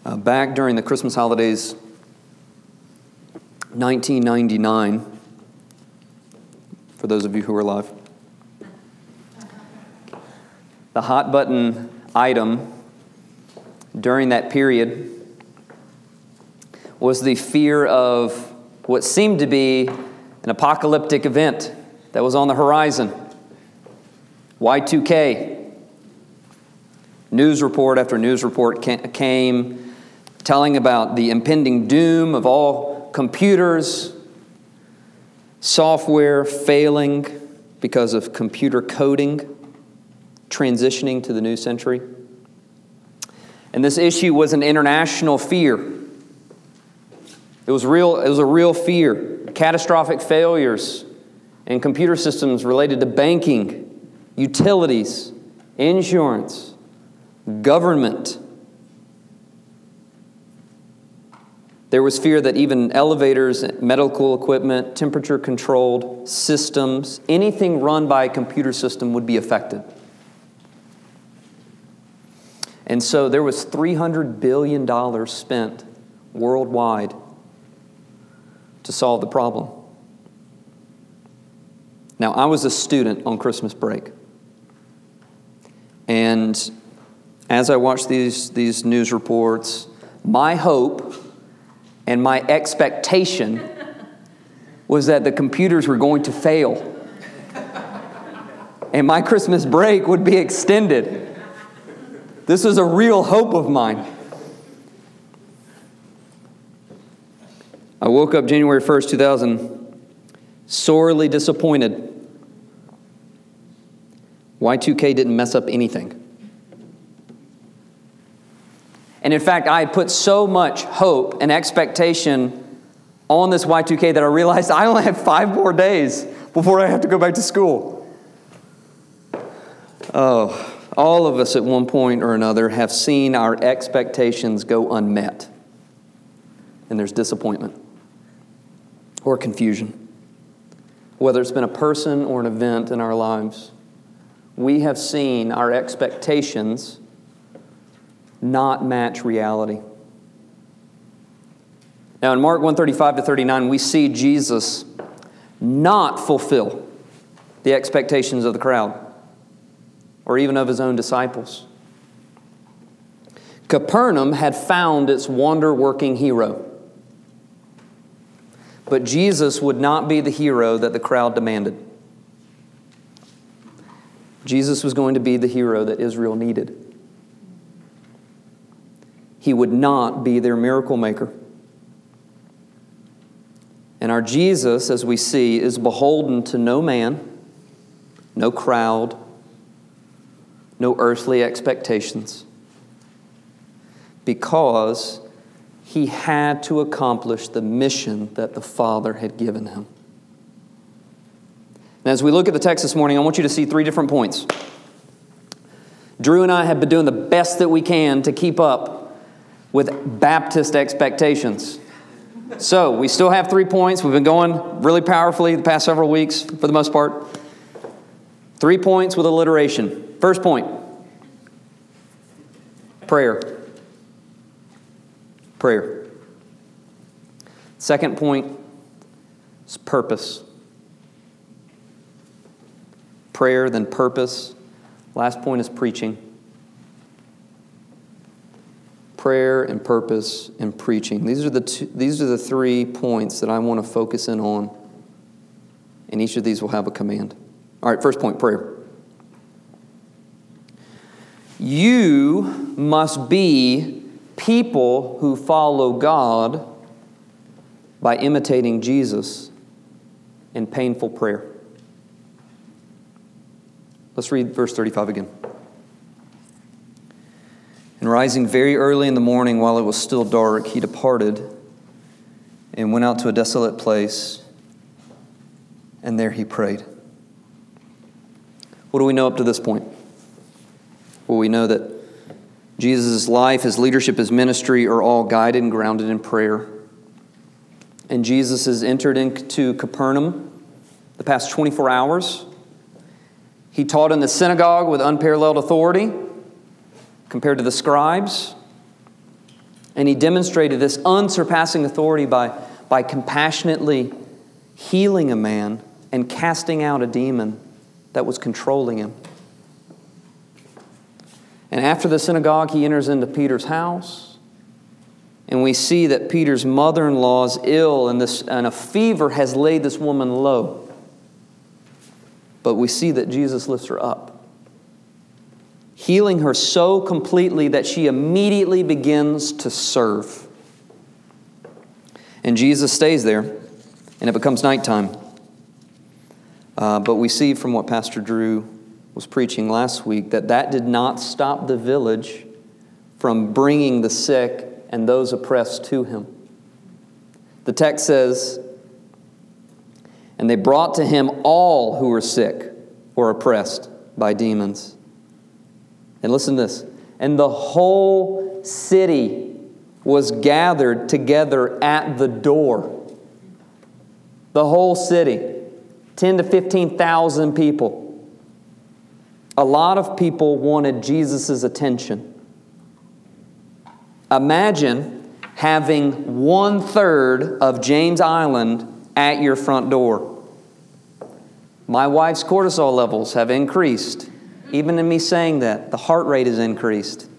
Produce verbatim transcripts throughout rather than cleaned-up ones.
Uh, back during the Christmas holidays, nineteen ninety-nine, for those of you who are alive, the hot button item during that period was the fear of what seemed to be an apocalyptic event that was on the horizon. Y two K. News report after news report came telling about the impending doom of all computers, software failing because of computer coding, transitioning to the new century. And this issue was an international fear. It was real, it was a real fear. Catastrophic failures in computer systems related to banking, utilities, insurance, government. There was fear that even elevators, medical equipment, temperature-controlled systems, anything run by a computer system would be affected. And so there was three hundred billion dollars spent worldwide to solve the problem. Now, I was a student on Christmas break. And as I watched these, these news reports, my hope and my expectation was that the computers were going to fail. And my Christmas break would be extended. This was a real hope of mine. I woke up January first, two thousand, sorely disappointed. Y two K didn't mess up anything. And in fact, I had put so much hope and expectation on this Y two K that I realized I only have five more days before I have to go back to school. Oh, all of us at one point or another have seen our expectations go unmet. And there's disappointment or confusion. Whether it's been a person or an event in our lives, we have seen our expectations not match reality. Now in Mark one thirty-five to thirty-nine, we see Jesus not fulfill the expectations of the crowd or even of his own disciples. Capernaum had found its wonder-working hero. But Jesus would not be the hero that the crowd demanded. Jesus was going to be the hero that Israel needed. He would not be their miracle maker. And our Jesus, as we see, is beholden to no man, no crowd, no earthly expectations, because he had to accomplish the mission that the Father had given him. And as we look at the text this morning, I want you to see three different points. Drew and I have been doing the best that we can to keep up with Baptist expectations. So we still have three points. We've been going really powerfully the past several weeks, for the most part. Three points with alliteration. First point, prayer. Prayer. Second point is purpose. Prayer, then purpose. Last point is preaching. Prayer and purpose and preaching. These are the two, these are the three points that I want to focus in on. And each of these will have a command. All right, first point, prayer. You must be people who follow God by imitating Jesus in painful prayer. Let's read verse thirty-five again. And rising very early in the morning while it was still dark, he departed and went out to a desolate place, and there he prayed. What do we know up to this point? Well, we know that Jesus' life, his leadership, his ministry are all guided and grounded in prayer. And Jesus has entered into Capernaum the past twenty-four hours. He taught in the synagogue with unparalleled authority compared to the scribes. And he demonstrated this unsurpassing authority by, by compassionately healing a man and casting out a demon that was controlling him. And after the synagogue, he enters into Peter's house. And we see that Peter's mother-in-law is ill, and, this, and a fever has laid this woman low. But we see that Jesus lifts her up, healing her so completely that she immediately begins to serve. And Jesus stays there, and it becomes nighttime. Uh, but we see from what Pastor Drew was preaching last week that that did not stop the village from bringing the sick and those oppressed to him. The text says, and they brought to him all who were sick or oppressed by demons. And listen to this. And the whole city was gathered together at the door. The whole city. ten to fifteen thousand people. A lot of people wanted Jesus' attention. Imagine having one third of James Island at your front door. My wife's cortisol levels have increased. Even in me saying that, the heart rate has increased.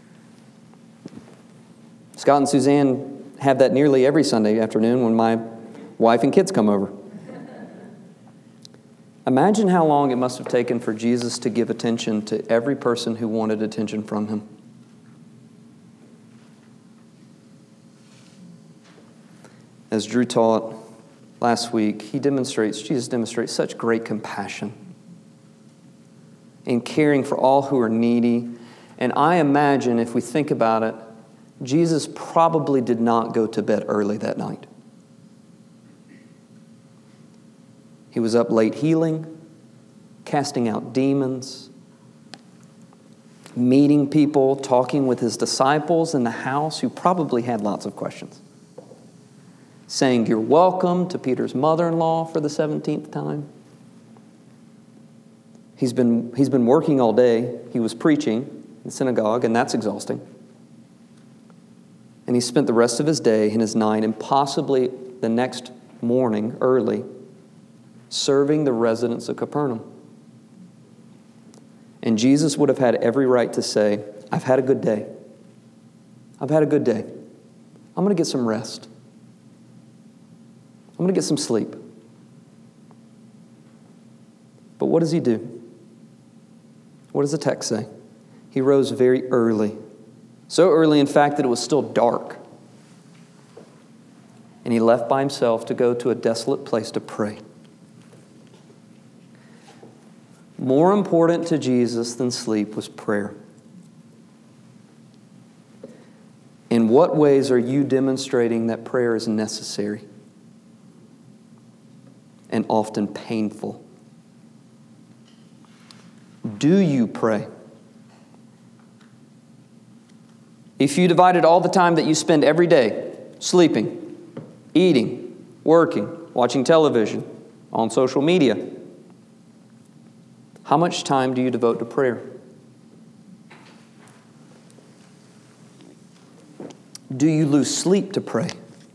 Scott and Suzanne have that nearly every Sunday afternoon when my wife and kids come over. Imagine how long it must have taken for Jesus to give attention to every person who wanted attention from him. As Drew taught last week, he demonstrates, Jesus demonstrates such great compassion in caring for all who are needy. And I imagine, if we think about it, Jesus probably did not go to bed early that night. He was up late healing, casting out demons, meeting people, talking with his disciples in the house who probably had lots of questions. Saying you're welcome to Peter's mother-in-law for the seventeenth time. He's been, he's been working all day. He was preaching in the synagogue, and that's exhausting. And he spent the rest of his day and his night, and possibly the next morning early, serving the residents of Capernaum. And Jesus would have had every right to say, I've had a good day. I've had a good day. I'm going to get some rest. I'm going to get some sleep. But what does he do? What does the text say? He rose very early. So early, in fact, that it was still dark. And he left by himself to go to a desolate place to pray. More important to Jesus than sleep was prayer. In what ways are you demonstrating that prayer is necessary and often painful? Do you pray? If you divided all the time that you spend every day sleeping, eating, working, watching television, on social media, how much time do you devote to prayer? Do you lose sleep to pray?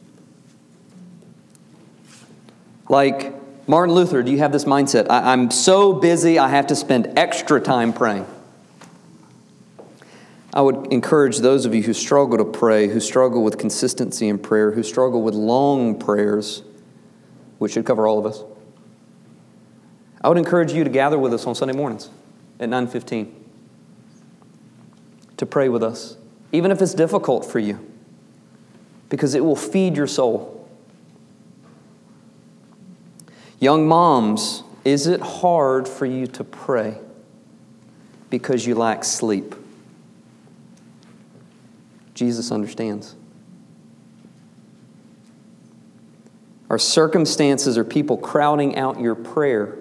Like Martin Luther, do you have this mindset? I, I'm so busy, I have to spend extra time praying. I would encourage those of you who struggle to pray, who struggle with consistency in prayer, who struggle with long prayers, which should cover all of us. I would encourage you to gather with us on Sunday mornings at nine fifteen to pray with us, even if it's difficult for you, because it will feed your soul. Young moms, is it hard for you to pray because you lack sleep? Jesus understands. Are circumstances or people crowding out your prayer?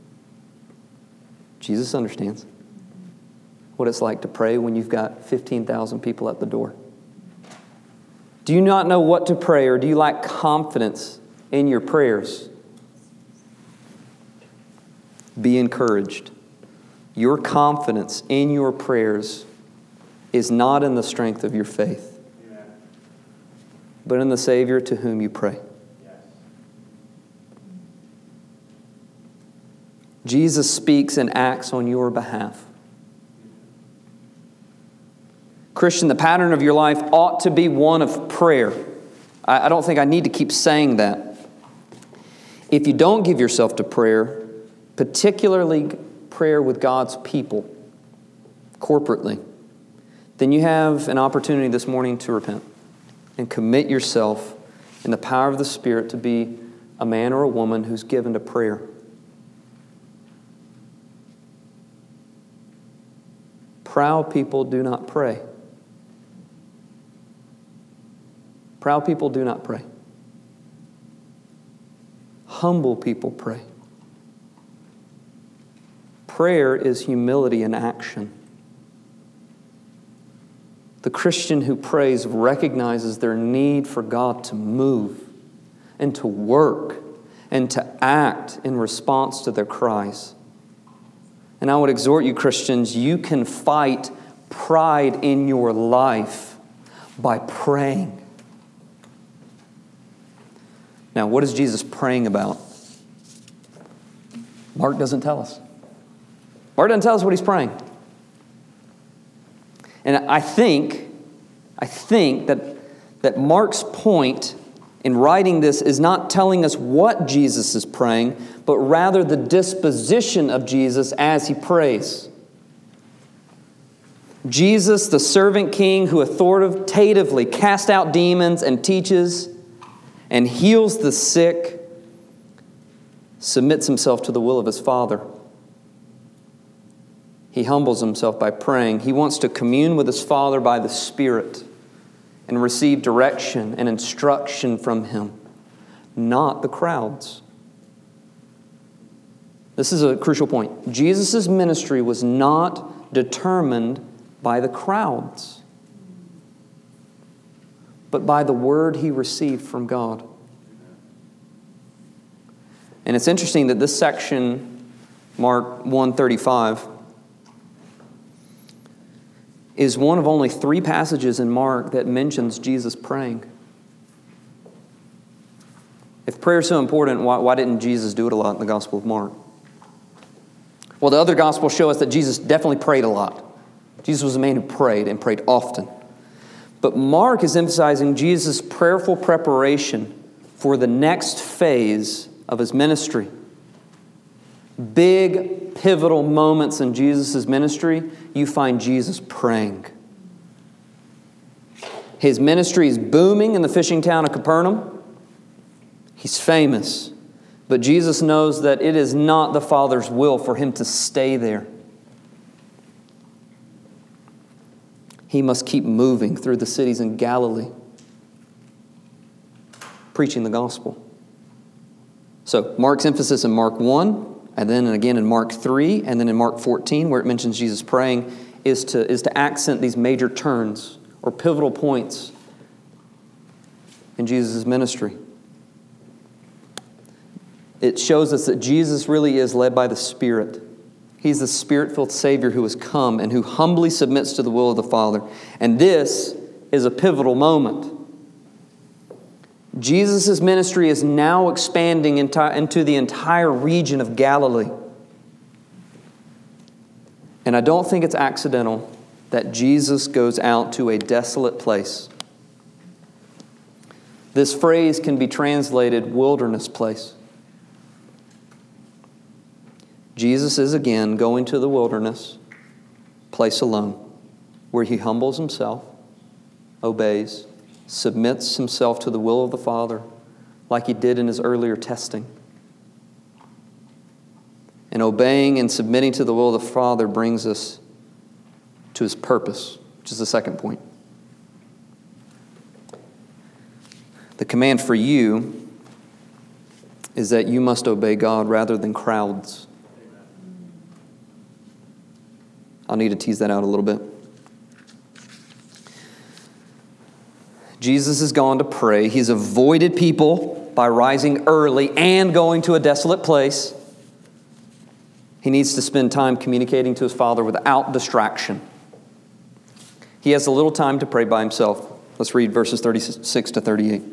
Jesus understands what it's like to pray when you've got fifteen thousand people at the door. Do you not know what to pray, or do you lack confidence in your prayers? Be encouraged. Your confidence in your prayers is not in the strength of your faith. but in the Savior to whom you pray. Jesus speaks and acts on your behalf. Christian, the pattern of your life ought to be one of prayer. I, I don't think I need to keep saying that. If you don't give yourself to prayer, particularly prayer with God's people, corporately, then you have an opportunity this morning to repent and commit yourself in the power of the Spirit to be a man or a woman who's given to prayer. Proud people do not pray. Proud people do not pray. Humble people pray. Prayer is humility in action. The Christian who prays recognizes their need for God to move and to work and to act in response to their cries. And I would exhort you, Christians, you can fight pride in your life by praying. Now, what is Jesus praying about? Mark doesn't tell us. Mark doesn't tell us what he's praying. And I think, I think that, that Mark's point in writing this is not telling us what Jesus is praying, but rather the disposition of Jesus as he prays. Jesus, the servant king who authoritatively casts out demons and teaches and heals the sick, submits himself to the will of his Father. He humbles himself by praying. He wants to commune with his Father by the Spirit and receive direction and instruction from him, not the crowds. This is a crucial point. Jesus' ministry was not determined by the crowds, but by the word he received from God. And it's interesting that this section, Mark one thirty-five, is one of only three passages in Mark that mentions Jesus praying. If prayer is so important, why, why didn't Jesus do it a lot in the Gospel of Mark? Well, the other Gospels show us that Jesus definitely prayed a lot. Jesus was a man who prayed and prayed often. But Mark is emphasizing Jesus' prayerful preparation for the next phase of his ministry. Big, pivotal moments in Jesus' ministry, you find Jesus praying. His ministry is booming in the fishing town of Capernaum. He's famous. But Jesus knows that it is not the Father's will for him to stay there. He must keep moving through the cities in Galilee, preaching the gospel. So, Mark's emphasis in Mark one, and then again in Mark three, and then in Mark fourteen, where it mentions Jesus praying, is to, is to accent these major turns or pivotal points in Jesus' ministry. It shows us that Jesus really is led by the Spirit. He's the Spirit-filled Savior who has come and who humbly submits to the will of the Father. And this is a pivotal moment. Jesus' ministry is now expanding into the entire region of Galilee. And I don't think it's accidental that Jesus goes out to a desolate place. This phrase can be translated wilderness place. Jesus is again going to the wilderness place alone, where he humbles himself, obeys, submits himself to the will of the Father, like he did in his earlier testing. And obeying and submitting to the will of the Father brings us to his purpose, which is the second point. The command for you is that you must obey God rather than crowds. I'll need to tease that out a little bit. Jesus has gone to pray. He's avoided people by rising early and going to a desolate place. He needs to spend time communicating to his Father without distraction. He has a little time to pray by himself. Let's read verses thirty-six to thirty-eight.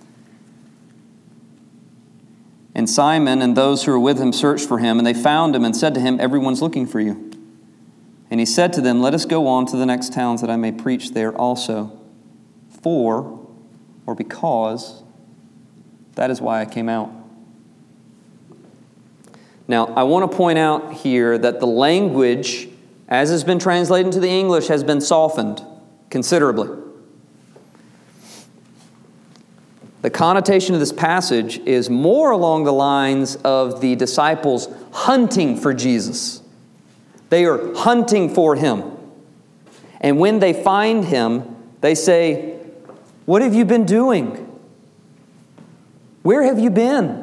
And Simon and those who were with him searched for him, and they found him and said to him, "Everyone's looking for you." And he said to them, "Let us go on to the next towns that I may preach there also. For, or because, that is why I came out." Now, I want to point out here that the language, as has been translated into the English, has been softened considerably. The connotation of this passage is more along the lines of the disciples hunting for Jesus. They are hunting for him. And when they find him, they say, "What have you been doing? Where have you been?"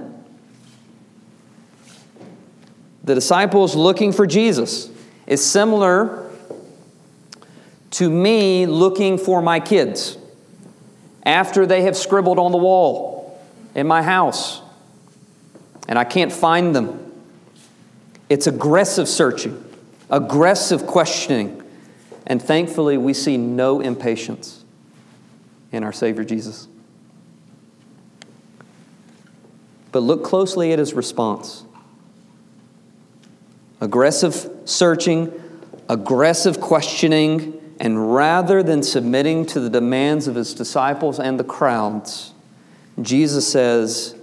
The disciples looking for Jesus is similar to me looking for my kids after they have scribbled on the wall in my house and I can't find them. It's aggressive searching, aggressive questioning, and thankfully we see no impatience in our Savior Jesus. But look closely at his response. Aggressive searching, aggressive questioning, and rather than submitting to the demands of his disciples and the crowds, Jesus says,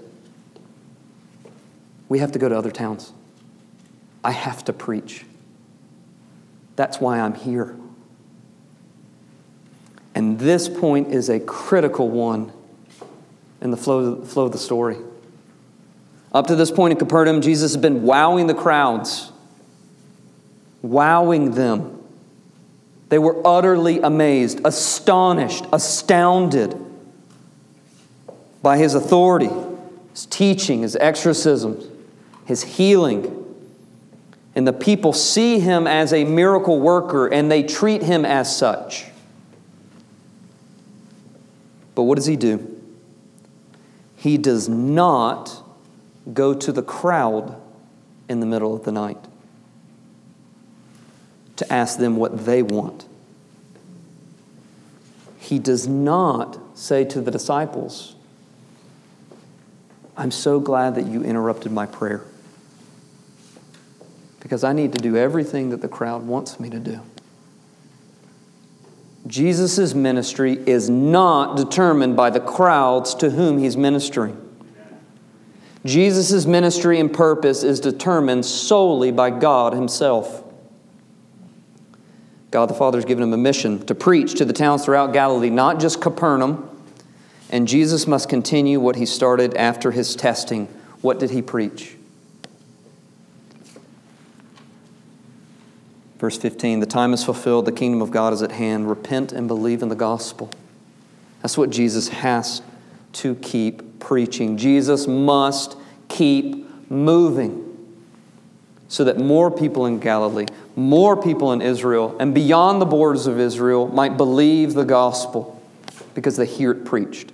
"We have to go to other towns. I have to preach. That's why I'm here." And this point is a critical one in the flow, flow of the story. Up to this point in Capernaum, Jesus has been wowing the crowds. Wowing them. They were utterly amazed, astonished, astounded by his authority, his teaching, his exorcisms, his healing. And the people see him as a miracle worker and they treat him as such. But what does he do? He does not go to the crowd in the middle of the night to ask them what they want. He does not say to the disciples, "I'm so glad that you interrupted my prayer because I need to do everything that the crowd wants me to do." Jesus' ministry is not determined by the crowds to whom he's ministering. Jesus' ministry and purpose is determined solely by God himself. God the Father has given him a mission to preach to the towns throughout Galilee, not just Capernaum. And Jesus must continue what he started after his testing. What did he preach? Verse fifteen, "The time is fulfilled, the kingdom of God is at hand. Repent and believe in the gospel." That's what Jesus has to keep preaching. Jesus must keep moving so that more people in Galilee, more people in Israel, and beyond the borders of Israel might believe the gospel because they hear it preached.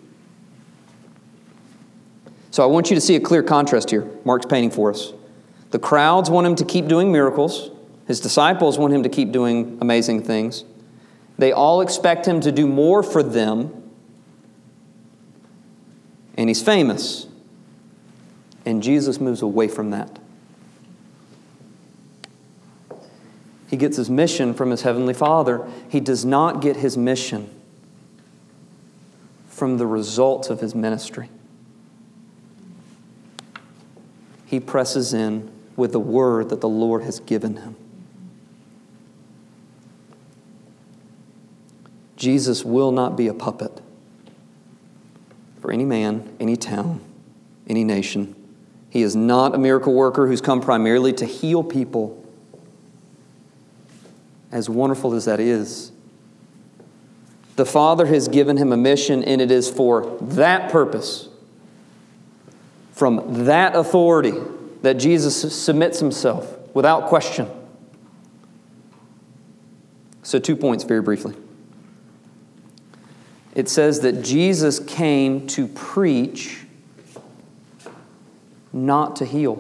So I want you to see a clear contrast here Mark's painting for us. The crowds want him to keep doing miracles. His disciples want him to keep doing amazing things. They all expect him to do more for them. And he's famous. And Jesus moves away from that. He gets his mission from his heavenly Father. He does not get his mission from the results of his ministry. He presses in with the word that the Lord has given him. Jesus will not be a puppet for any man, any town, any nation. He is not a miracle worker who's come primarily to heal people. As wonderful as that is, the Father has given him a mission, and it is for that purpose, from that authority, that Jesus submits himself without question. So two points very briefly. It says that Jesus came to preach, not to heal.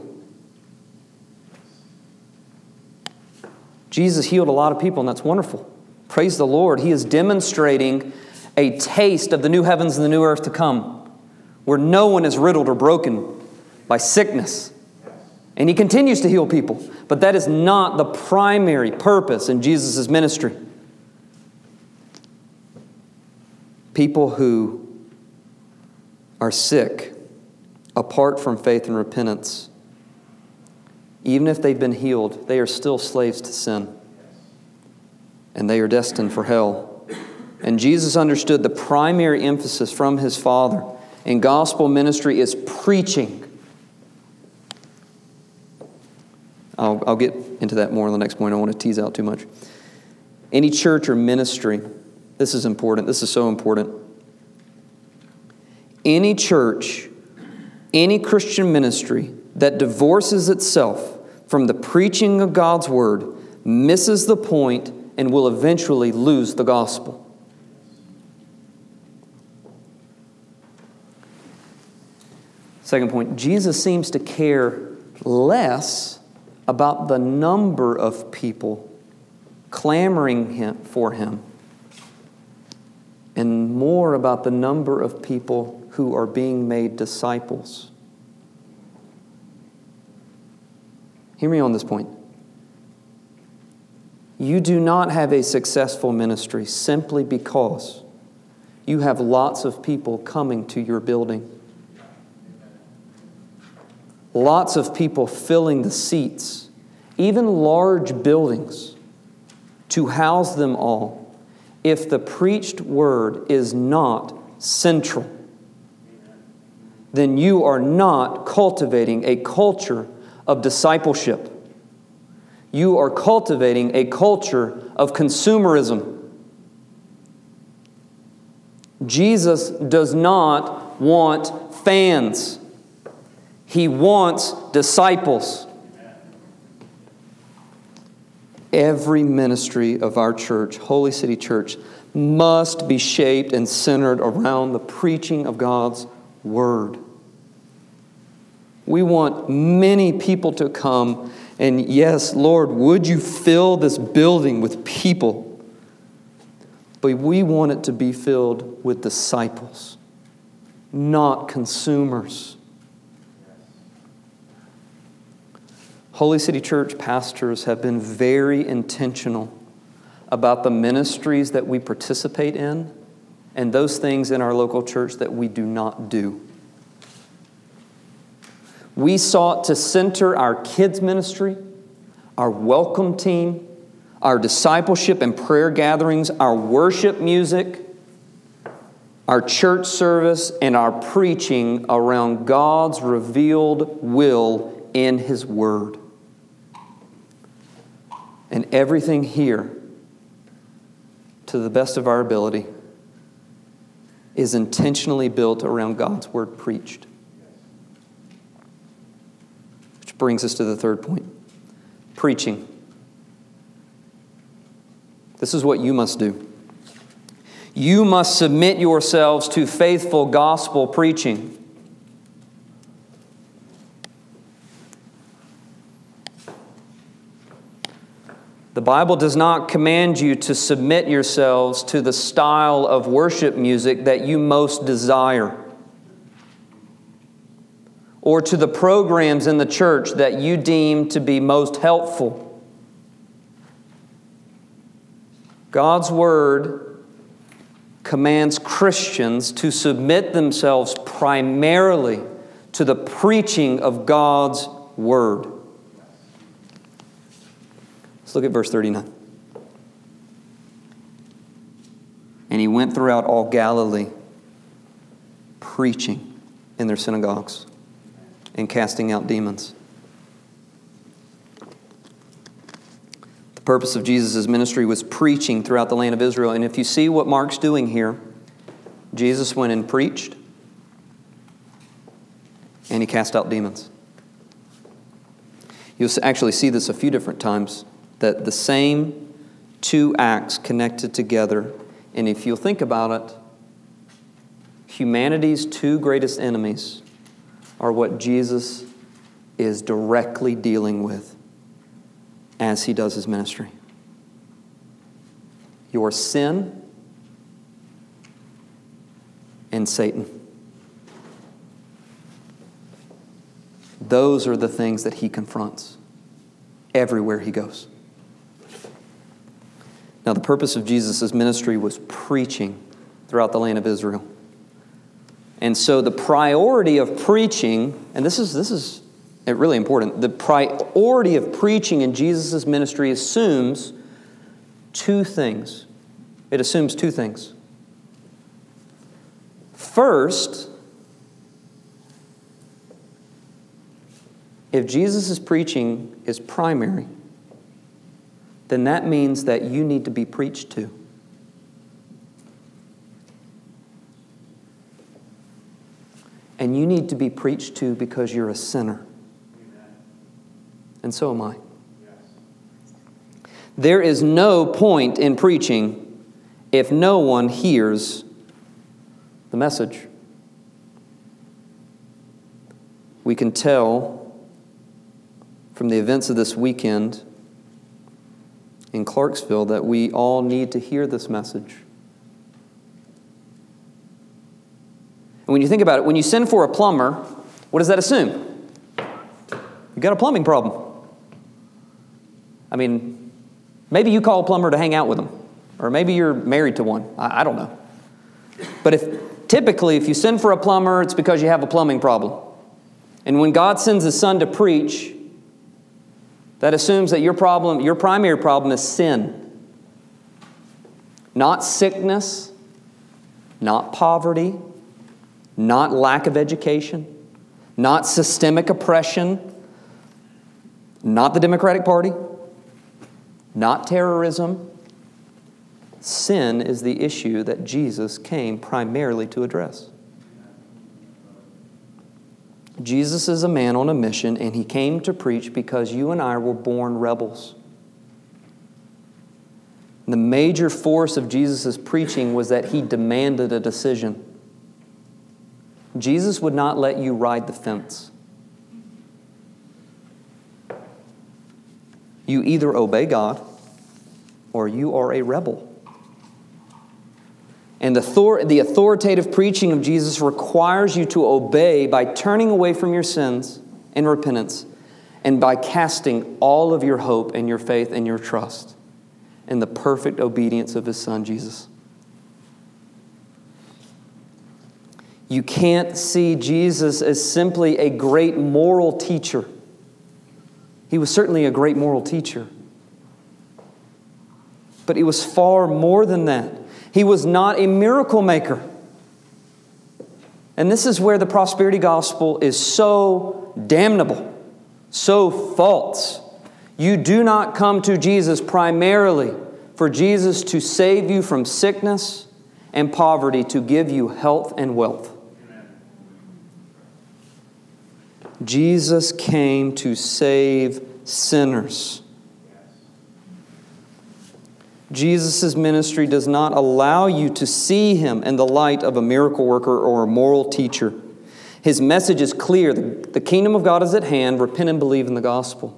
Jesus healed a lot of people, and that's wonderful. Praise the Lord. He is demonstrating a taste of the new heavens and the new earth to come, where no one is riddled or broken by sickness. And He continues to heal people. But that is not the primary purpose in Jesus' ministry. People who are sick, apart from faith and repentance, even if they've been healed, they are still slaves to sin. And they are destined for hell. And Jesus understood the primary emphasis from His Father in gospel ministry is preaching. I'll, I'll get into that more in the next point. I don't want to tease out too much. Any church or ministry, this is important. This is so important. Any church, any Christian ministry that divorces itself from the preaching of God's Word misses the point and will eventually lose the gospel. Second point, Jesus seems to care less about the number of people clamoring him, for Him, and more about the number of people who are being made disciples. Hear me on this point. You do not have a successful ministry simply because you have lots of people coming to your building. Lots of people filling the seats, even large buildings, to house them all, if the preached word is not central. Then you are not cultivating a culture of discipleship. You are cultivating a culture of consumerism. Jesus does not want fans. He wants disciples. Every ministry of our church, Holy City Church, must be shaped and centered around the preaching of God's Word. We want many people to come, and yes, Lord, would you fill this building with people? But we want it to be filled with disciples, not consumers. Holy City Church pastors have been very intentional about the ministries that we participate in and those things in our local church that we do not do. We sought to center our kids' ministry, our welcome team, our discipleship and prayer gatherings, our worship music, our church service, and our preaching around God's revealed will in His Word. And everything here, to the best of our ability, is intentionally built around God's Word preached. Which brings us to the third point. Preaching. This is what you must do. You must submit yourselves to faithful gospel preaching. The Bible does not command you to submit yourselves to the style of worship music that you most desire, or to the programs in the church that you deem to be most helpful. God's Word commands Christians to submit themselves primarily to the preaching of God's Word. Let's look at verse thirty-nine. And He went throughout all Galilee, preaching in their synagogues and casting out demons. The purpose of Jesus' ministry was preaching throughout the land of Israel. And if you see what Mark's doing here, Jesus went and preached, and He cast out demons. You'll actually see this a few different times, that the same two acts connected together. And if you'll think about it, humanity's two greatest enemies are what Jesus is directly dealing with as He does His ministry. Your sin and Satan. Those are the things that he confronts everywhere he goes. Now, the purpose of Jesus' ministry was preaching throughout the land of Israel. And so the priority of preaching, and this is this is really important, the priority of preaching in Jesus' ministry assumes two things. It assumes two things. First, if Jesus' preaching is primary, then that means that you need to be preached to. And you need to be preached to because you're a sinner. And so am I. There is no point in preaching if no one hears the message. We can tell from the events of this weekend in Clarksville that we all need to hear this message. And when you think about it, when you send for a plumber, what does that assume? You got a plumbing problem. I mean, maybe you call a plumber to hang out with them, or maybe you're married to one. I, I don't know. But if typically, if you send for a plumber, it's because you have a plumbing problem. And when God sends His Son to preach, that assumes that your problem, your primary problem is sin. Not sickness, not poverty, not lack of education, not systemic oppression, not the Democratic Party, not terrorism. Sin is the issue that Jesus came primarily to address. Jesus is a man on a mission, and He came to preach because you and I were born rebels. The major force of Jesus' preaching was that He demanded a decision. Jesus would not let you ride the fence. You either obey God or you are a rebel. And the, author- the authoritative preaching of Jesus requires you to obey by turning away from your sins in repentance and by casting all of your hope and your faith and your trust in the perfect obedience of His Son, Jesus. You can't see Jesus as simply a great moral teacher. He was certainly a great moral teacher. But He was far more than that. He was not a miracle maker. And this is where the prosperity gospel is so damnable, so false. You do not come to Jesus primarily for Jesus to save you from sickness and poverty, to give you health and wealth. Jesus came to save sinners. Jesus' ministry does not allow you to see Him in the light of a miracle worker or a moral teacher. His message is clear. The, the kingdom of God is at hand. Repent and believe in the gospel.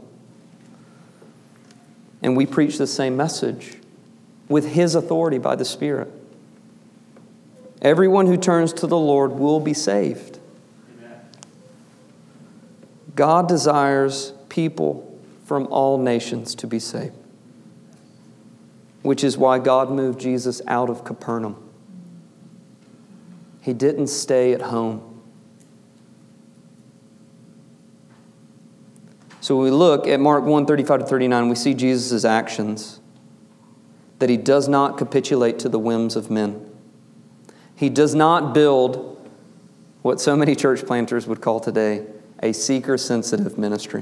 And we preach the same message with His authority by the Spirit. Everyone who turns to the Lord will be saved. Amen. God desires people from all nations to be saved, which is why God moved Jesus out of Capernaum. He didn't stay at home. So when we look at Mark one, thirty-five to thirty-nine, we see Jesus' actions, that He does not capitulate to the whims of men. He does not build what so many church planters would call today a seeker-sensitive ministry.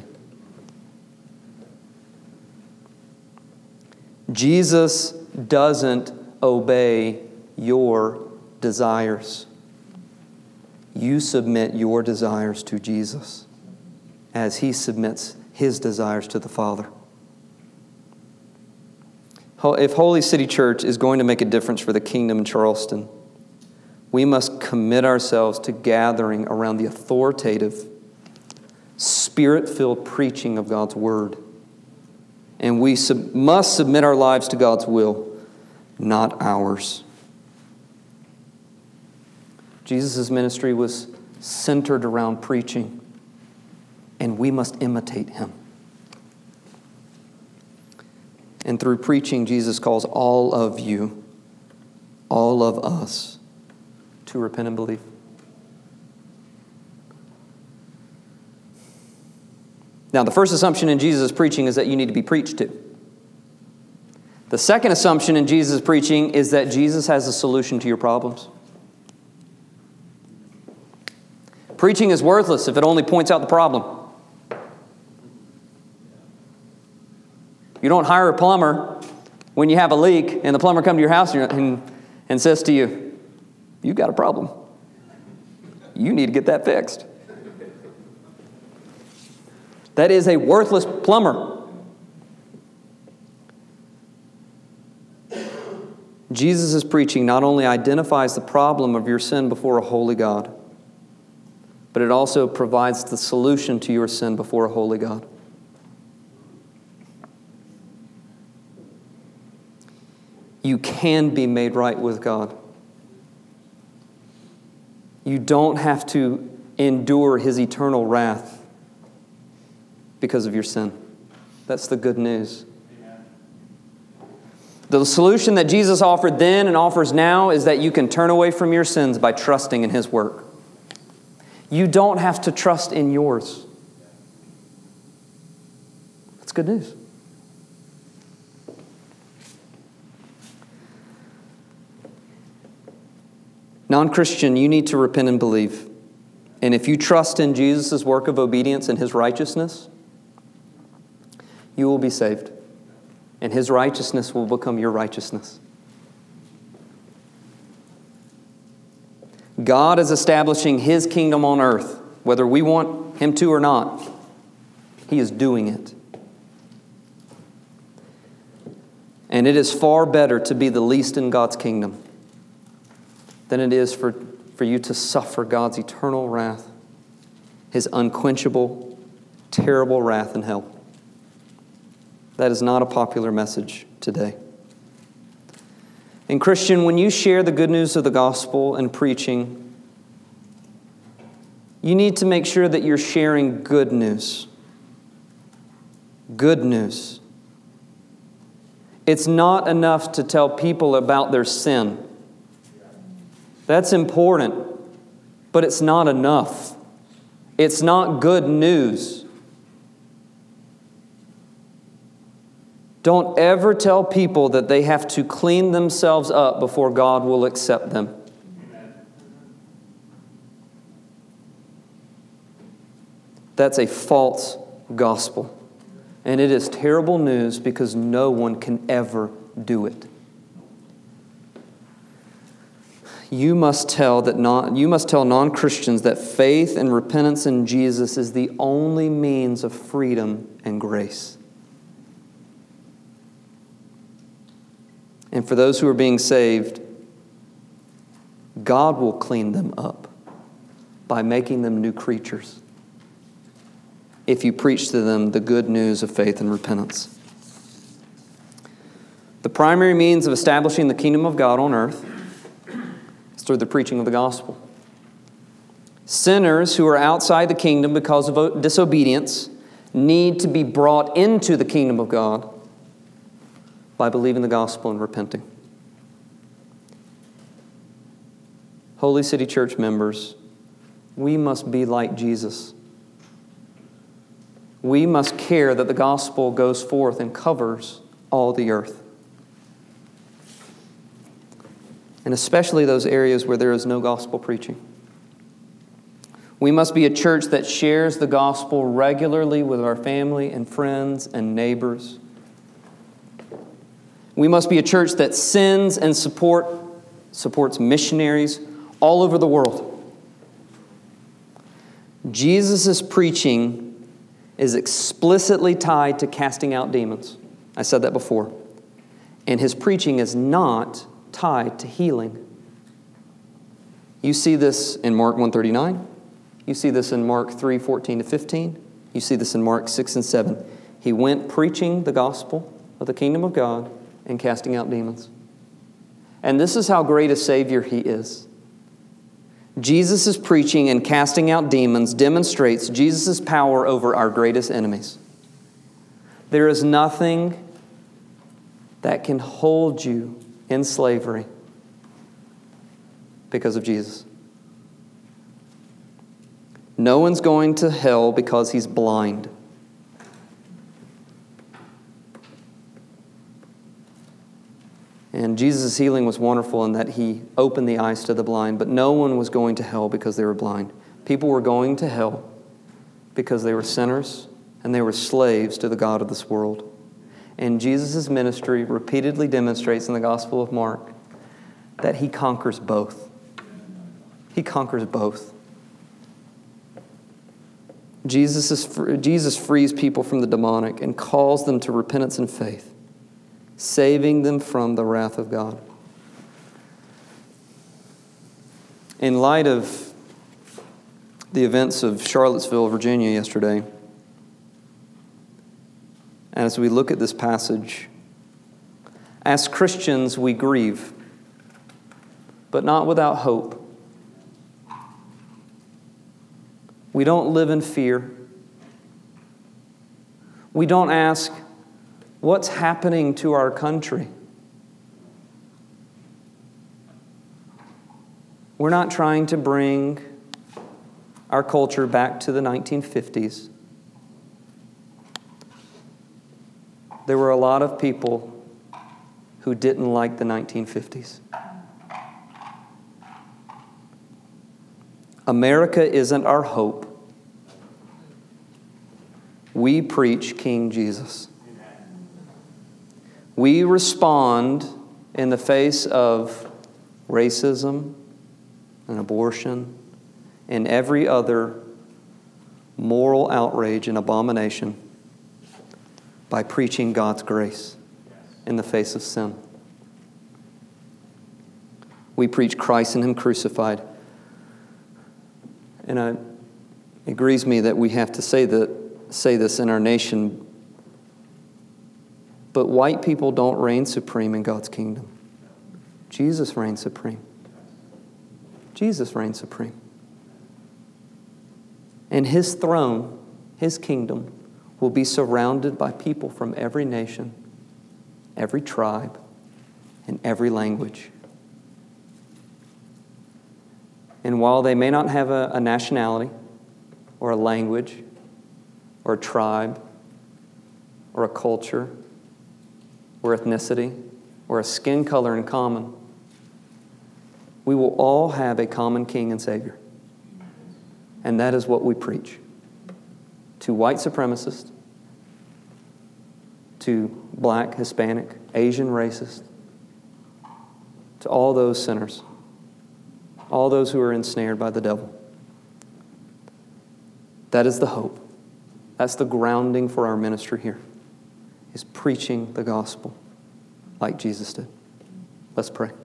Jesus doesn't obey your desires. You submit your desires to Jesus as He submits His desires to the Father. If Holy City Church is going to make a difference for the kingdom in Charleston, we must commit ourselves to gathering around the authoritative, Spirit-filled preaching of God's Word. And we sub- must submit our lives to God's will, not ours. Jesus' ministry was centered around preaching, and we must imitate him. And through preaching, Jesus calls all of you, all of us, to repent and believe. Now, the first assumption in Jesus' preaching is that you need to be preached to. The second assumption in Jesus' preaching is that Jesus has a solution to your problems. Preaching is worthless if it only points out the problem. You don't hire a plumber when you have a leak and the plumber comes to your house and, and, and says to you, "You've got a problem. You need to get that fixed." That is a worthless plumber. Jesus' preaching not only identifies the problem of your sin before a holy God, but it also provides the solution to your sin before a holy God. You can be made right with God. You don't have to endure his eternal wrath because of your sin. That's the good news. Amen. The solution that Jesus offered then and offers now is that you can turn away from your sins by trusting in his work. You don't have to trust in yours. That's good news. Non-Christian, you need to repent and believe. And if you trust in Jesus' work of obedience and his righteousness, you will be saved. And his righteousness will become your righteousness. God is establishing his kingdom on earth, whether we want him to or not. He is doing it. And it is far better to be the least in God's kingdom than it is for, for you to suffer God's eternal wrath, his unquenchable, terrible wrath in hell. That is not a popular message today. And Christian, when you share the good news of the gospel and preaching, you need to make sure that you're sharing good news. Good news. It's not enough to tell people about their sin. That's important, but it's not enough. It's not good news. Don't ever tell people that they have to clean themselves up before God will accept them. That's a false gospel. And it is terrible news because no one can ever do it. You must tell that non, you must tell non-Christians that faith and repentance in Jesus is the only means of freedom and grace. And for those who are being saved, God will clean them up by making them new creatures if you preach to them the good news of faith and repentance. The primary means of establishing the kingdom of God on earth is through the preaching of the gospel. Sinners who are outside the kingdom because of disobedience need to be brought into the kingdom of God by believing the gospel and repenting. Holy City Church members, we must be like Jesus. We must care that the gospel goes forth and covers all the earth. And especially those areas where there is no gospel preaching. We must be a church that shares the gospel regularly with our family and friends and neighbors. We must be a church that sends and support, supports missionaries all over the world. Jesus' preaching is explicitly tied to casting out demons. I said that before. And his preaching is not tied to healing. You see this in Mark one thirty-nine. You see this in Mark three fourteen to fifteen. You see this in Mark six and seven. He went preaching the gospel of the kingdom of God and casting out demons. And this is how great a Savior he is. Jesus' preaching and casting out demons demonstrates Jesus' power over our greatest enemies. There is nothing that can hold you in slavery because of Jesus. No one's going to hell because he's blind. And Jesus' healing was wonderful in that he opened the eyes to the blind, but no one was going to hell because they were blind. People were going to hell because they were sinners and they were slaves to the god of this world. And Jesus' ministry repeatedly demonstrates in the Gospel of Mark that he conquers both. He conquers both. Jesus, is, Jesus frees people from the demonic and calls them to repentance and faith, saving them from the wrath of God. In light of the events of Charlottesville, Virginia yesterday, as we look at this passage, as Christians we grieve, but not without hope. We don't live in fear. We don't ask, what's happening to our country? We're not trying to bring our culture back to the nineteen fifties. There were a lot of people who didn't like the nineteen fifties. America isn't our hope. We preach King Jesus. We respond in the face of racism and abortion and every other moral outrage and abomination by preaching God's grace in the face of sin. We preach Christ and Him crucified. And I, it grieves me that we have to say that, say this in our nation, but white people don't reign supreme in God's kingdom. Jesus reigns supreme. Jesus reigns supreme. And His throne, His kingdom, will be surrounded by people from every nation, every tribe, and every language. And while they may not have a, a nationality or a language or a tribe or a culture or ethnicity or a skin color in common, we will all have a common King and Savior. And that is what we preach to white supremacists, to black, Hispanic, Asian racists, to all those sinners, all those who are ensnared by the devil. That is the hope. That's the grounding for our ministry here, is preaching the gospel like Jesus did. Let's pray.